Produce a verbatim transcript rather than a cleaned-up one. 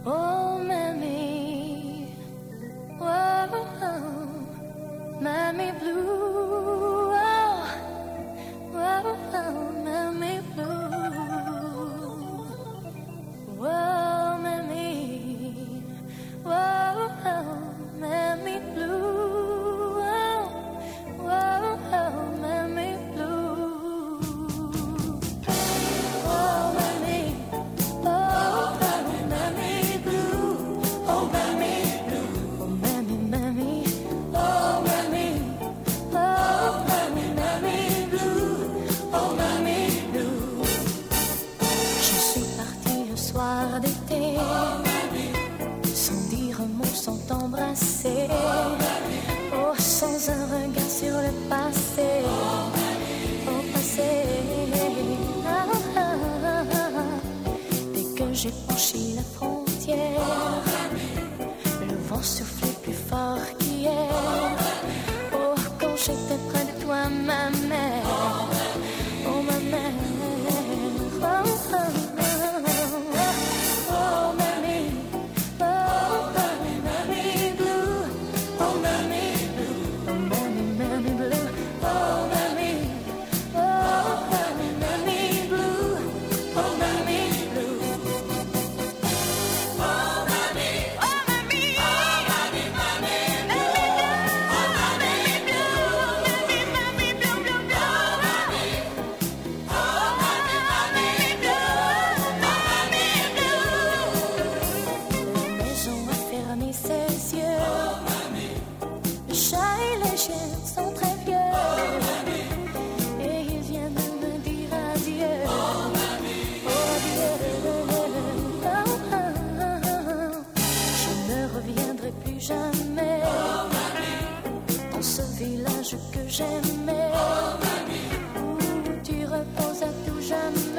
Oh, mammy, whoa, mammy blue, oh, whoa, mammy blue, whoa, mammy, whoa, mammy blue, oh, whoa, mammy blue, oh, mammy, oh, mammy blue, oh, mammy blue, oh, mammy, mammy, oh, mammy, oh, mammy, mammy blue, oh, mammy blue. Je suis partie le soir d'été, sans dire un mot, sans t'embrasser, oh, sans un regard sur le passé, au passé. Ah, ah, ah, ah. Dès que j'ai franchi la frontière, le vent soufflait plus fort qu'hier. Oh, quand j'étais près de toi, ma mère, oh, ma mère, oh, oh, oh, oh, mamie, oh, mammy, mammy blue, oh, mammy blue, oh, mammy, mammy blue, oh, mammy, oh, mammy, mammy blue, oh, mammy blue. La maison a fermé ses yeux. Le chat et les chiens sont très vieux. Et il vient de me dire adieu. Oh, adieu. Oh, oh, oh. Je ne reviendrai plus jamais dans ce village que j'aimais, où tu reposes à tout jamais.